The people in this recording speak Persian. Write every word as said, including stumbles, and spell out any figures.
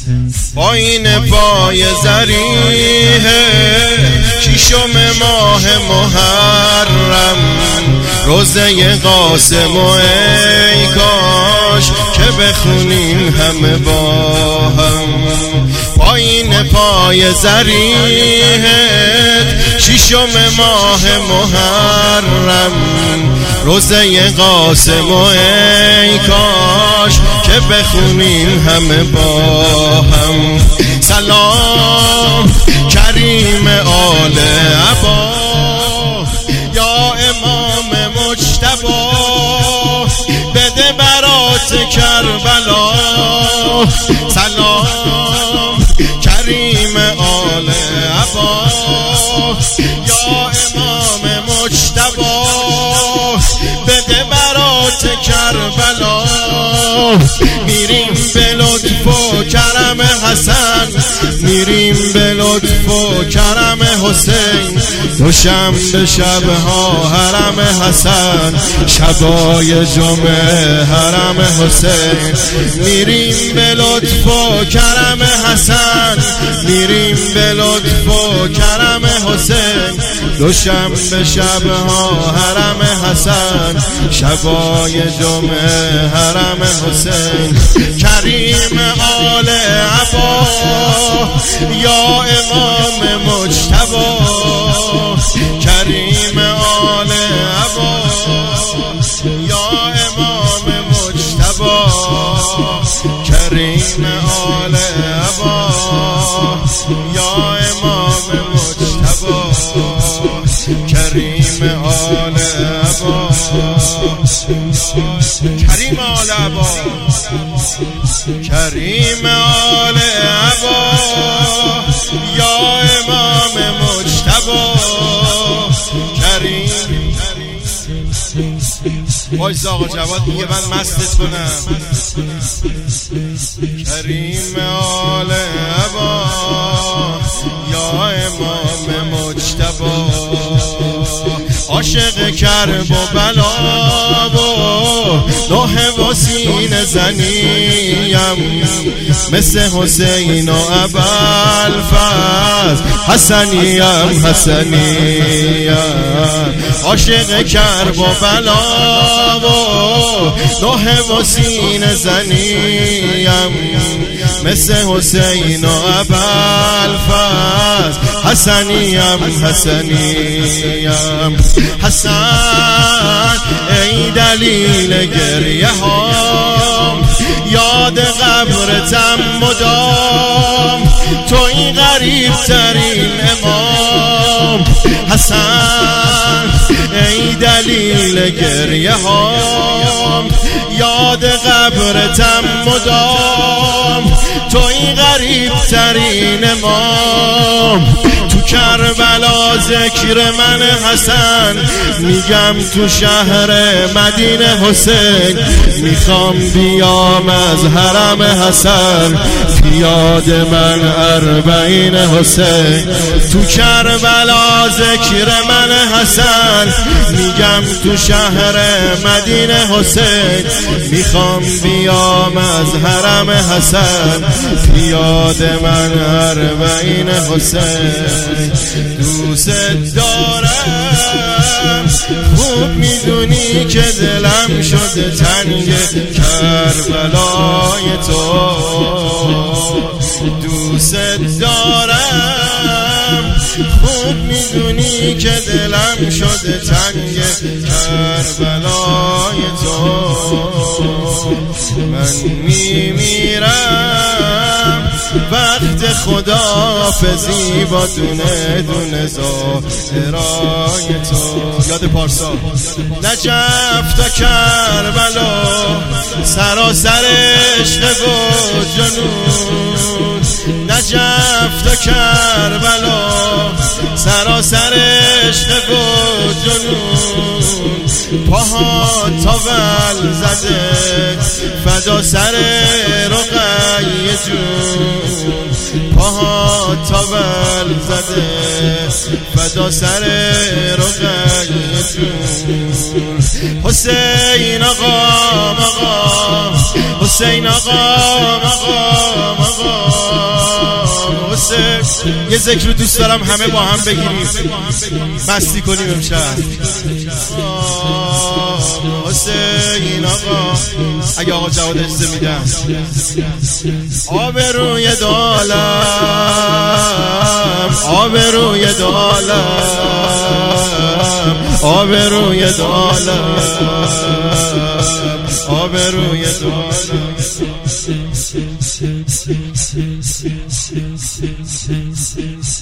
با این پای زریح ششم ماه محرم، روزه قاسم و ای کاش که بخونیم همه با هم. با این پای زریحت ششم ماه محرم، روزه قاسم و ای کاش که بخونیم همه با هم. سلام کریم آل عبا یا امام مجتبی، بده برات کربلا. سلام کریم آل عبا یا امام مجتبی، بده برات کربلا. میریم به لطف و کرم حسن، میریم به لطف و کرم حسین. دوشنبه شبها حرم حسن، شبای جمعه حرم حسین. میریم به لطف و کرم حسن، میریم به لطف و کرم حسین. دوشنبه شبها حرم حسن، شبای جمعه حرم حسین. کریم آل عبا یا امام مجتبی، کریم آل عبا یا امام مجتبی، کریم آل عبا یا امام مجتبی، کریم آل عبا، کریم آل عبا، کریم آل عبا یا امام مجتبی، کریم. وایس آقا جواد میگه من مستت کنم. کریم آل عبا یا امام مجتبی، عاشق کرب و بلا و نوح و سینه زنیم، مثل حسین و ابوالفضل حسنیم حسنیم. عاشق کرب و بلا و نوح و سینه زنیم، مثل حسین و ابوالفضل حسنیم حسنیم. حسن ای دلیل گریه هام، یاد قبرتم مدام، توی غریب ترین امام. حسن ای دلیل گریه هام، یاد قبرتم مدام، توی غریب ترین امام. تو کربلا ذکر من حسن، میگم تو شهر مدینه حسین. میخوام بیام از حرم حسن، پیاد من اربعین حسین. تو کربلا ذکر من حسن، میگم تو شهر مدینه حسین. میخوام بیام از حرم حسن، پیاد من اربعین حسین. دوست دارم خوب میدونی که دلم شده تنگ کربلای تو. دوست دارم خوب میدونی که دلم شده تنگ کربلای تو. من میمیرم وقت خداحافظی با دونه دونه ظاهرای تو. یاد پارسا. نجف تا کربلا سراسر عشق و جنون، نجف تا کربلا سراسر عشق و جنون. پاها تاول زده فدا سر رقیه جون، پاها تاول زده فدا سر رقیه جون. حسین آقا آقا، حسین آقا آقا آقا، واسه یه ذکر رو دوست دارم همه با هم بگیریم، مستی کنیم امشب. واسه این آقا اگه آقا جواد اجازه میدم، آبروی دالم، آبروی دالم، آبروی دالم، آبروی دالم.